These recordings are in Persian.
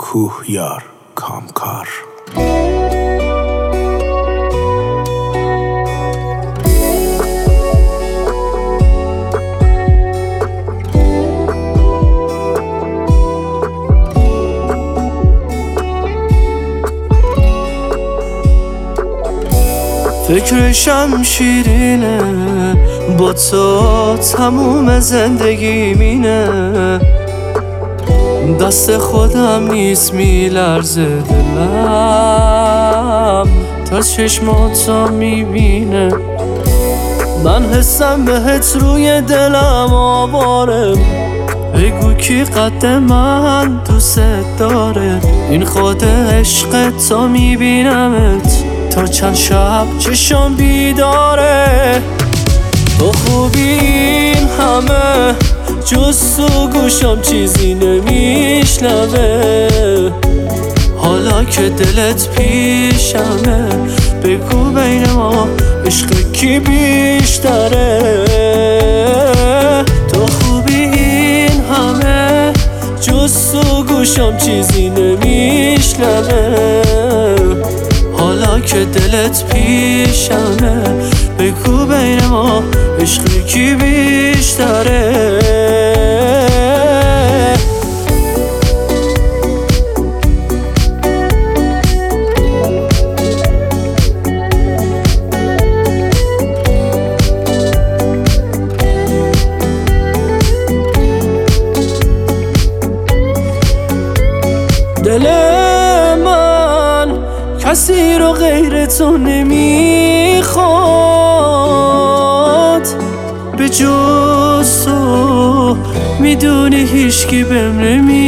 کوهیار کامکار. فکرشم شیرینه، با تو تموم زندگی مینه. دست خودم نیست میلرزه دلم، تا چشماتو میبینه. من حسم بهت روی دلم آواره، بگو کی قد من دوست داره. این خود عشق تو میبینمت، تا چند شب چشم بیداره. تو خوبی این همه، جز تو گوشم چیزی نمیشنوه. حالا که دلت پیشمه، بگو بین ما عشق کی بیشتره. تو خوبی این همه، جز تو گوشم چیزی نمیشنوه. حالا که دلت پیشمه، بگو بین ما عشق کی بیشتره. دل من کسی رو غیر تو نمیخواد، به جز تو میدونی هیچکی بهم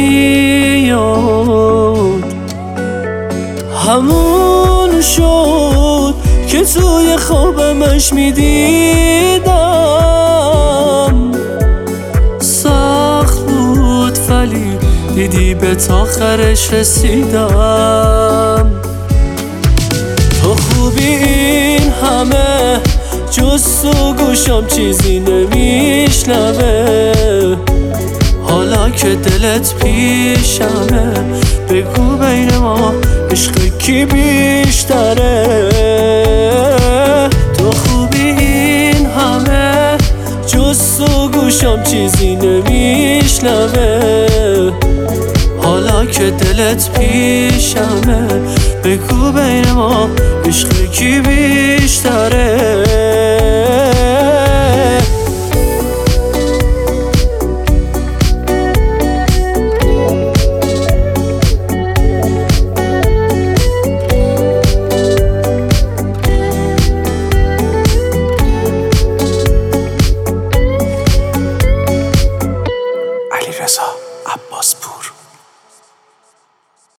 نمیاد. همون شد که توی خوابمش میدیدم. سخت بود ولی دیدی به آخرش رسیدم. تو خوبی این همه، جز تو گوشم چیزی نمیشنوه. حالا که دلت پیشمه، بگو بین ما عشق کی بیشتره. تو خوبی این همه، جز تو گوشم چیزی نمیشنوه. حالا که دلت پیشمه، بگو بین ما عشق کی بیشتره.